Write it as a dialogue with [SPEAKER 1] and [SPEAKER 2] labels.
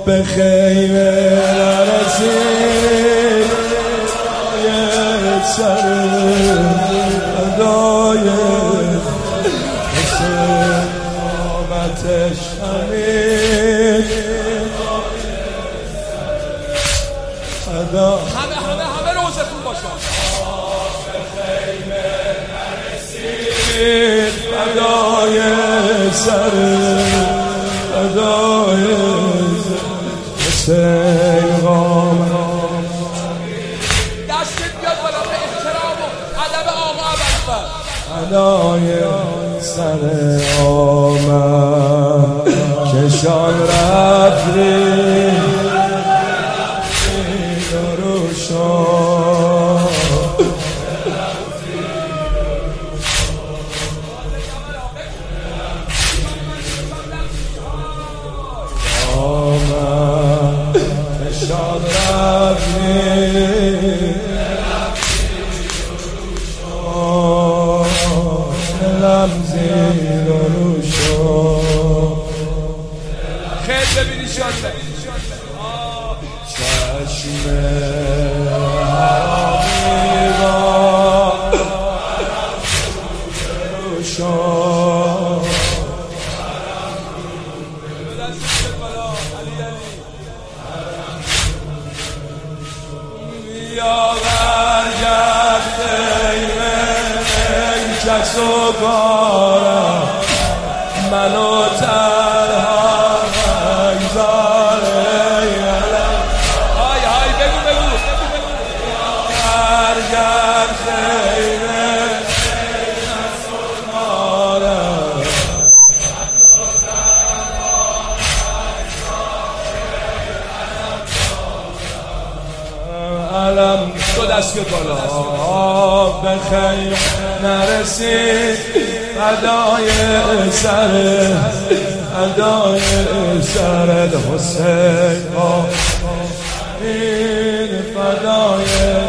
[SPEAKER 1] به خیمه نرسید سر ادای حسین آمتش همین
[SPEAKER 2] همه روزتون باشن
[SPEAKER 1] به خیمه نرسید ادای سر ادای حسین آمتش ادای سر آمد کشان رفتی دروشان آمد کشان رفتی زیر و
[SPEAKER 2] خیلی ببینی شانده
[SPEAKER 1] چشم حرامی با روشان بیا برگرد کس و کارم منو تنها نگذاره
[SPEAKER 2] های بگو
[SPEAKER 1] برگرد خیره کس و کارم علم
[SPEAKER 2] دو دست بیاد بالا
[SPEAKER 1] به خیر نرسید ادای سر حسین این فدای